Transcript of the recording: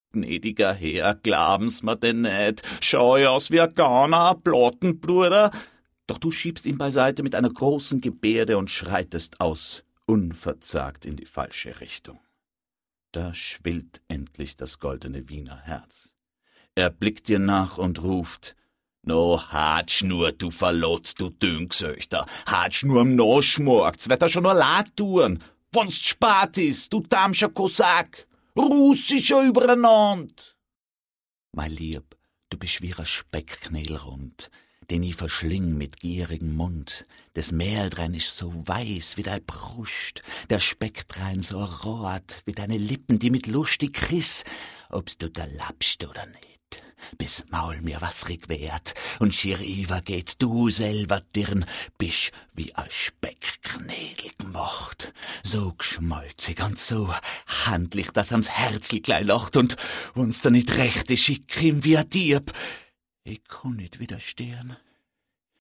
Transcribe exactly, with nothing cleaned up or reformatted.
gnädiger Herr, glauben's mir denn nicht. Schau ja aus wie ein Gauner, ein Plattenbruder. Doch du schiebst ihn beiseite mit einer großen Gebärde und schreitest aus, unverzagt in die falsche Richtung. Da schwillt endlich das goldene Wiener Herz. Er blickt dir nach und ruft: »No, hatsch nur, du Verlotz, du Dünksöchter, hatsch nur am Noschmorgts, wird er schon nur leid tun. Wenn's spät ist, du damscher Kosak, russischer übereinand.« Mein Lieb, du bist wie ein Speckknädelrund, den ich verschling mit gierigem Mund. Das Mehl drin ist so weiß wie dein Brust, der Speck drein so rot wie deine Lippen, die mit lustig kriss, ob's du da lappst oder nicht. Bis Maul mir wasrig werd und schier iwer geht, du selber dirn, bist wie a Speckknädel gemacht, so geschmolzig und so handlich, dass am's Herzl gleich lacht, und wenn's da nicht recht ist, ich krimm wie a Dieb. Ich kann nicht widerstehen.